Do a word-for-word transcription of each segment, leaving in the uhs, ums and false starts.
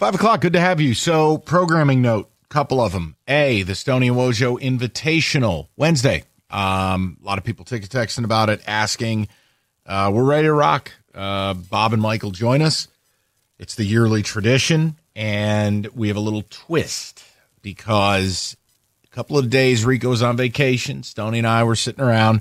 Five o'clock, good to have you. So, programming note, couple of them. A, the Stoney and Wojo Invitational, Wednesday. Um, a lot of people ticket texting about it, asking. Uh, we're ready to rock. Uh, Bob and Michael join us. It's the yearly tradition, and we have a little twist because a couple of days Rico's on vacation. Stoney and I were sitting around.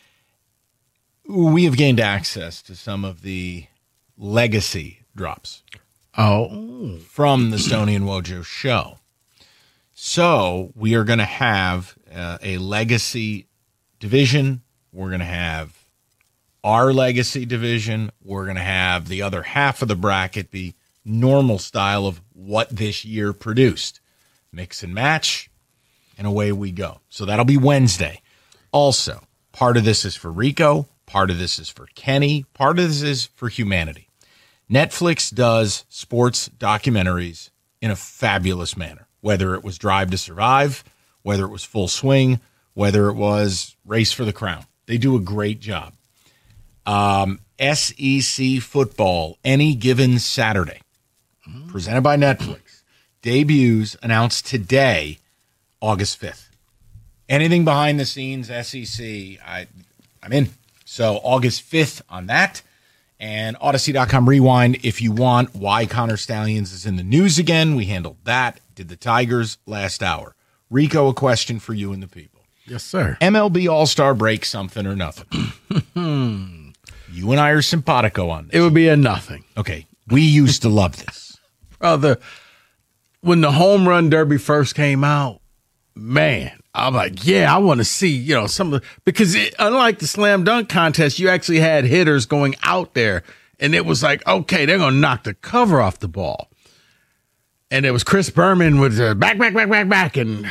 We have gained access to some of the legacy drops. Oh, from the Stoney and Wojo show. So we are going to have uh, a legacy division. We're going to have our legacy division. We're going to have the other half of the bracket be normal style of what this year produced. Mix and match, and away we go. So that'll be Wednesday. Also, part of this is for Rico. Part of this is for Kenny. Part of this is for humanity. Netflix does sports documentaries in a fabulous manner, whether it was Drive to Survive, whether it was Full Swing, whether it was Race for the Crown. They do a great job. Um, S E C Football, Any Given Saturday, presented by Netflix, debuts announced today, August fifth. Anything behind the scenes, S E C, I, I'm in. So August fifth on that. And Odyssey dot com Rewind, if you want, why Connor Stallions is in the news again. We handled that. Did the Tigers last hour. Rico, a question for you and the people. Yes, sir. M L B All-Star break, something or nothing. You and I are simpatico on this. It would be a nothing. Okay. We used to love this. Brother, when the home run derby first came out, man, I'm like, yeah, I want to see, you know, some of the, because it, unlike the slam dunk contest, you actually had hitters going out there and it was like, okay, they're going to knock the cover off the ball. And it was Chris Berman with the back, back, back, back, back. And,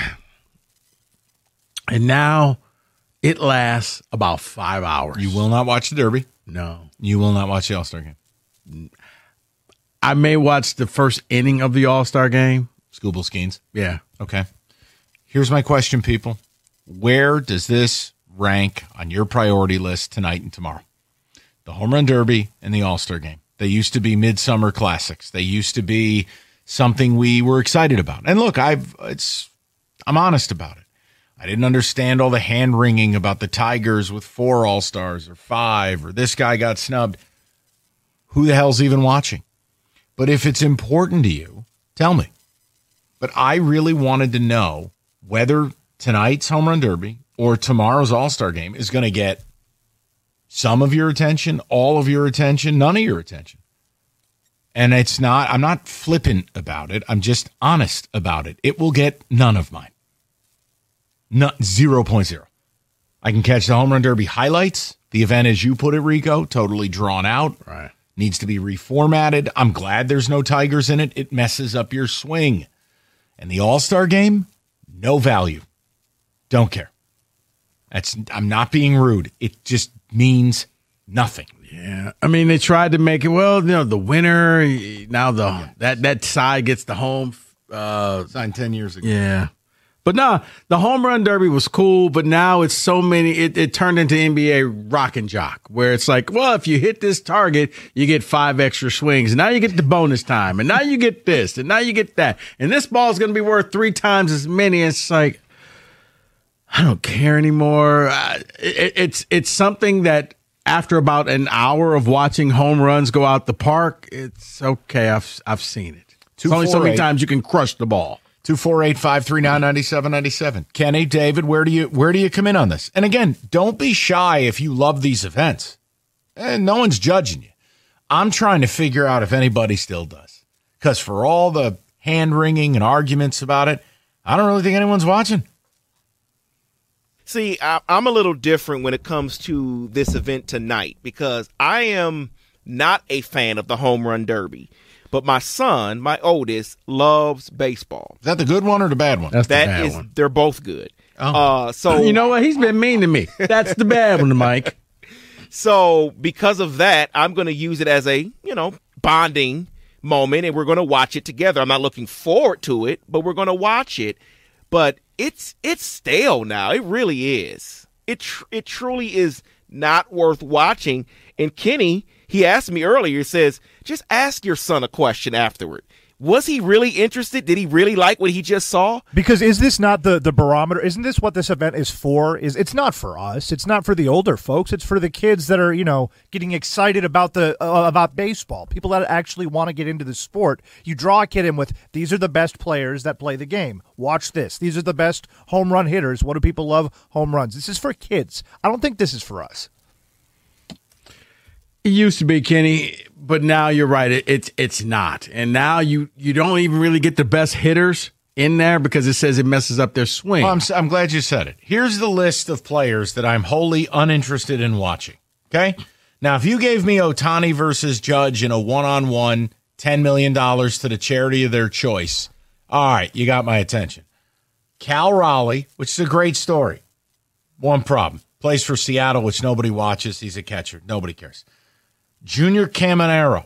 and now it lasts about five hours. You will not watch the Derby. No. You will not watch the All-Star game. I may watch the first inning of the All-Star game. Scooball Skeens. Yeah. Okay. Here's my question, people. Where does this rank on your priority list tonight and tomorrow? The Home Run Derby and the All-Star Game. They used to be midsummer classics. They used to be something we were excited about. And look, I've it's I'm honest about it. I didn't understand all the hand-wringing about the Tigers with four All-Stars or five, or this guy got snubbed. Who the hell's even watching? But if it's important to you, tell me. But I really wanted to know whether tonight's Home Run Derby or tomorrow's All-Star Game is going to get some of your attention, all of your attention, none of your attention. And it's not, I'm not flippant about it. I'm just honest about it. It will get none of mine. Not zero point zero. I can catch the Home Run Derby highlights. The event, as you put it, Rico, totally drawn out. Right. Needs to be reformatted. I'm glad there's no Tigers in it. It messes up your swing. And the All-Star Game, no value. Don't care. That's I'm not being rude. It just means nothing. Yeah. I mean, they tried to make it, well, you know, the winner, now the yeah. that that side gets the home. Uh, Signed ten years ago. Yeah. But no, the Home Run Derby was cool, but now it's so many, it, it turned into N B A rock and jock, where it's like, well, if you hit this target, you get five extra swings. And now you get the bonus time. And now you get this. And now you get that. And this ball is going to be worth three times as many. It's like, I don't care anymore. Uh, it, it's it's something that after about an hour of watching home runs go out the park, it's okay. I've I've seen it. It's only so many times you can crush the ball. two four eight, five three nine, nine seven nine seven. Kenny, David, where do you where do you come in on this? And again, don't be shy if you love these events. And no one's judging you. I'm trying to figure out if anybody still does. Because for all the hand-wringing and arguments about it, I don't really think anyone's watching. See, I, I'm a little different when it comes to this event tonight because I am not a fan of the Home Run Derby. But my son, my oldest, loves baseball. Is that the good one or the bad one? That's the That bad is, one. they're both good. Oh. Uh, so You know what? He's been mean to me. That's the bad one, Mike. So because of that, I'm going to use it as a, you know, bonding moment, and we're going to watch it together. I'm not looking forward to it, but we're going to watch it. But it's it's stale now. It really is. It tr- it truly is not worth watching. And Kenny, he asked me earlier, he says, just ask your son a question afterward. Was he really interested? Did he really like what he just saw? Because is this not the, the barometer? Isn't this what this event is for? Is it's not for us. It's not for the older folks. It's for the kids that are, you know, getting excited about the uh, about baseball. People that actually want to get into the sport. You draw a kid in with, these are the best players that play the game. Watch this. These are the best home run hitters. What do people love? Home runs. This is for kids. I don't think this is for us. It used to be, Kenny, but now you're right. It, it's it's not. And now you, you don't even really get the best hitters in there because it says it messes up their swing. Well, I'm, I'm glad you said it. Here's the list of players that I'm wholly uninterested in watching. Okay? Now, if you gave me Ohtani versus Judge in a one-on-one, ten million dollars to the charity of their choice, all right, you got my attention. Cal Raleigh, which is a great story. One problem. Plays for Seattle, which nobody watches. He's a catcher. Nobody cares. Junior Caminero,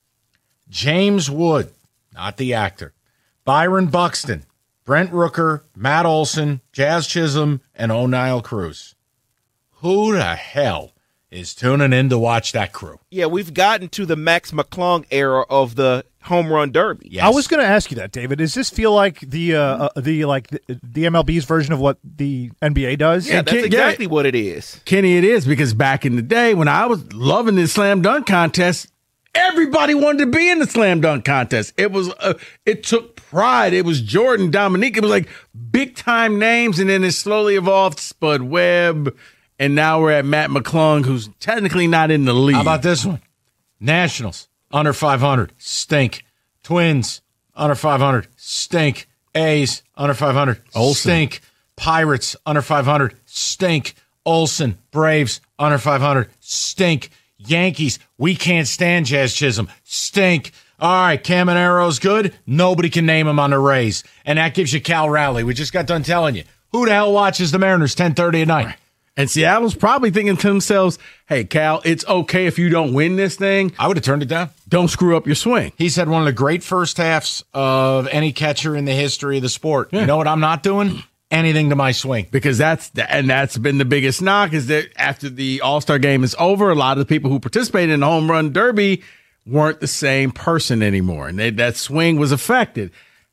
James Wood, not the actor, Byron Buxton, Brent Rooker, Matt Olson, Jazz Chisholm, and O'Neill Cruz. Who the hell is tuning in to watch that crew? Yeah, we've gotten to the Max McClung era of the home run derby. Yes. I was going to ask you that, David. Does this feel like the uh, uh, the like the, the M L B's version of what the N B A does? Yeah, that's Ken, exactly yeah, what it is. Kenny, it is, because back in the day when I was loving this slam dunk contest, everybody wanted to be in the slam dunk contest. It was uh, it took pride. It was Jordan, Dominique. It was like big time names, and then it slowly evolved. Spud Webb, and now we're at Matt McClung, who's technically not in the league. How about this one? Nationals. Under five hundred, stink. Twins, under five hundred, stink. A's, under five hundred, Olsen. Stink. Pirates, under five hundred, stink. Olsen, Braves, under five hundred, stink. Yankees, we can't stand Jazz Chisholm, stink. All right, Caminero's good. Nobody can name him on the Rays. And that gives you Cal Raleigh. We just got done telling you. Who the hell watches the Mariners ten thirty at night? And Seattle's probably thinking to themselves, hey, Cal, it's okay if you don't win this thing. I would have turned it down. Don't screw up your swing. He's had one of the great first halves of any catcher in the history of the sport. Yeah. You know what I'm not doing? Anything to my swing. Because that's, the, and that's been the biggest knock, is that after the All-Star game is over, a lot of the people who participated in the home run derby weren't the same person anymore. And they, that swing was affected.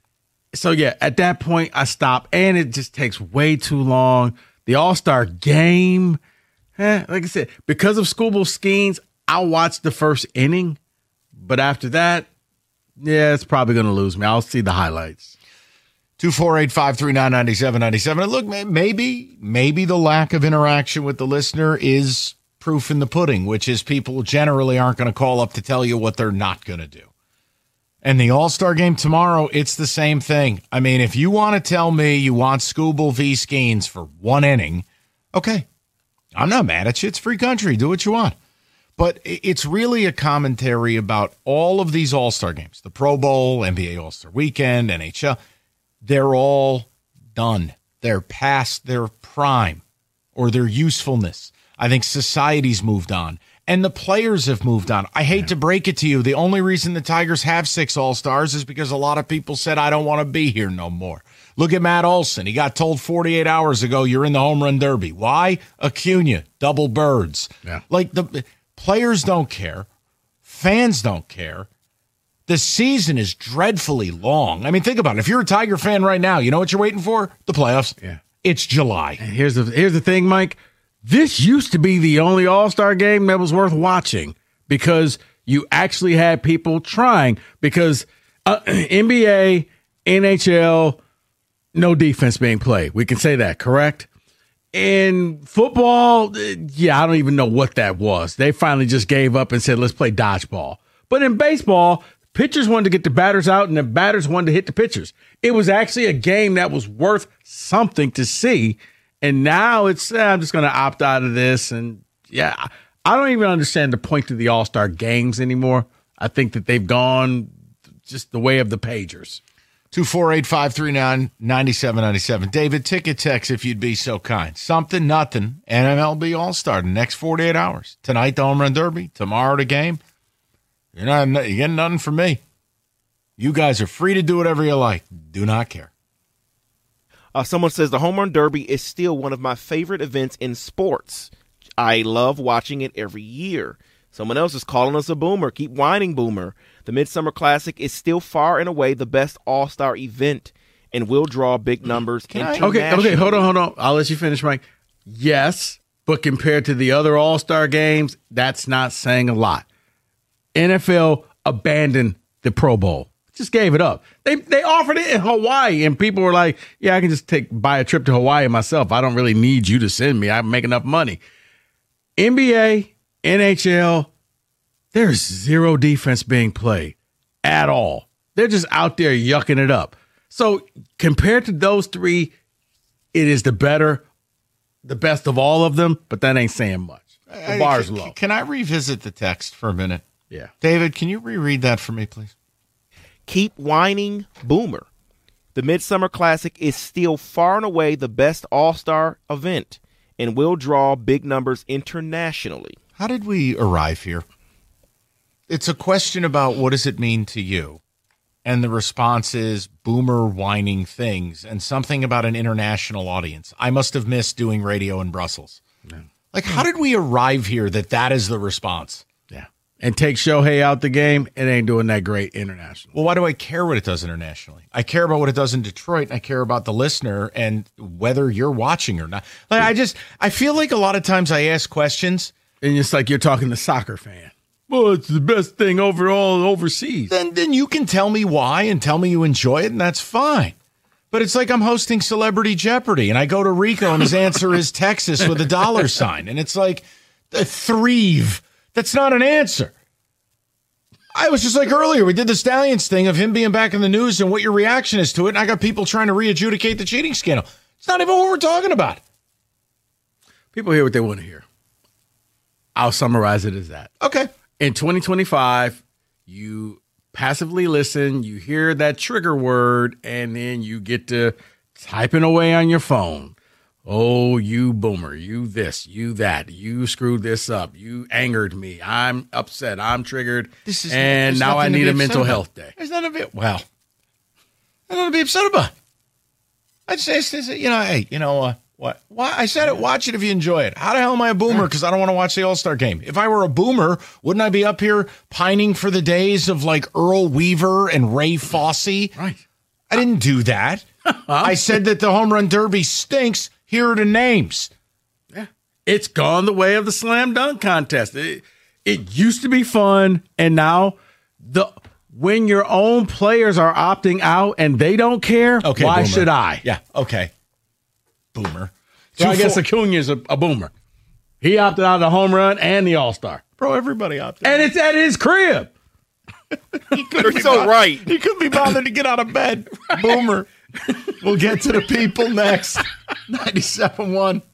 So, yeah, at that point, I stopped. And it just takes way too long. The All-Star game, eh, like I said, because of Scooble Skeens, I'll watch the first inning. But after that, yeah, it's probably going to lose me. I'll see the highlights. two four eight, five three nine, nine seven nine seven. And look, maybe, maybe the lack of interaction with the listener is proof in the pudding, which is people generally aren't going to call up to tell you what they're not going to do. And the All-Star game tomorrow, it's the same thing. I mean, if you want to tell me you want Scooble v. Skeens for one inning, okay. I'm not mad at you. It's free country. Do what you want. But it's really a commentary about all of these All-Star games. The Pro Bowl, N B A All-Star Weekend, N H L. They're all done. They're past their prime or their usefulness. I think society's moved on. And the players have moved on. I hate yeah. to break it to you. The only reason the Tigers have six All-Stars is because a lot of people said, I don't want to be here no more. Look at Matt Olson. He got told forty-eight hours ago, you're in the home run derby. Why? Acuna, double birds. Yeah. Like, the players don't care. Fans don't care. The season is dreadfully long. I mean, think about it. If you're a Tiger fan right now, you know what you're waiting for? The playoffs. Yeah. It's July. And here's the here's the thing, Mike. This used to be the only All-Star game that was worth watching because you actually had people trying. Because uh, N B A, N H L, no defense being played. We can say that, correct? In football, yeah, I don't even know what that was. They finally just gave up and said, let's play dodgeball. But in baseball, pitchers wanted to get the batters out and the batters wanted to hit the pitchers. It was actually a game that was worth something to see. And now it's, eh, I'm just going to opt out of this. And, yeah, I don't even understand the point of the All-Star games anymore. I think that they've gone just the way of the pagers. two four eight, five three nine, nine seven nine seven. David, ticket text if you'd be so kind. Something, nothing. N M L B All-Star the next forty-eight hours. Tonight, the Home Run Derby. Tomorrow, the game. You're not, you're getting nothing from me. You guys are free to do whatever you like. Do not care. Uh, someone says the Home Run Derby is still one of my favorite events in sports. I love watching it every year. Someone else is calling us a boomer. Keep whining, boomer. The Midsummer Classic is still far and away the best all-star event and will draw big numbers internationally. Okay, okay, hold on, hold on. I'll let you finish, Mike. Yes, but compared to the other all-star games, that's not saying a lot. N F L abandoned the Pro Bowl. Just gave it up. They they offered it in Hawaii, and people were like, yeah, I can just take buy a trip to Hawaii myself. I don't really need you to send me. I make enough money. N B A, N H L, there's zero defense being played at all. They're just out there yucking it up. So compared to those three, it is the better, the best of all of them, but that ain't saying much. The bar's I, low. Can I revisit the text for a minute? Yeah. David, can you reread that for me, please? Keep whining, Boomer. The Midsummer Classic is still far and away the best all-star event and will draw big numbers internationally. How did we arrive here? It's a question about what does it mean to you? And the response is Boomer whining things and something about an international audience. I must have missed doing radio in Brussels. No. Like, how did we arrive here that that is the response? Yeah. And take Shohei out the game, it ain't doing that great internationally. Well, why do I care what it does internationally? I care about what it does in Detroit. And I care about the listener and whether you're watching or not. Like, I just, I feel like a lot of times I ask questions. And it's like you're talking to a soccer fan. Well, it's the best thing overall overseas. Then, then you can tell me why and tell me you enjoy it, and that's fine. But it's like I'm hosting Celebrity Jeopardy, and I go to Rico, and his answer is Texas with a dollar sign. And it's like, a threve. That's not an answer. I was just like earlier, we did the Stallions thing of him being back in the news and what your reaction is to it, and I got people trying to re-adjudicate the cheating scandal. It's not even what we're talking about. People hear what they want to hear. I'll summarize it as that. Okay. In twenty twenty-five, you passively listen, you hear that trigger word, and then you get to typing away on your phone. Oh, you boomer, you this, you that, you screwed this up, you angered me, I'm upset, I'm triggered, This is, and now I need a mental health day. There's not a bit, well, there's nothing to be upset about. I'd say, you know, hey, you know, uh, what? Why? I said it, watch it if you enjoy it. How the hell am I a boomer? Because I don't want to watch the All-Star game. If I were a boomer, wouldn't I be up here pining for the days of like Earl Weaver and Ray Fosse? Right. I didn't do that. I said that the home run derby stinks. Here are the names. Yeah. It's gone the way of the slam dunk contest. It, it used to be fun, and now the when your own players are opting out and they don't care, Okay, why boomer. should I? Yeah, okay. Boomer. So I Two, guess four- Acuna's a, a boomer. He opted out of the home run and the All-Star. Bro, everybody opted And it's at his crib. You're so right. He couldn't be bothered to get out of bed. Boomer. We'll get to the people next. ninety-seven point one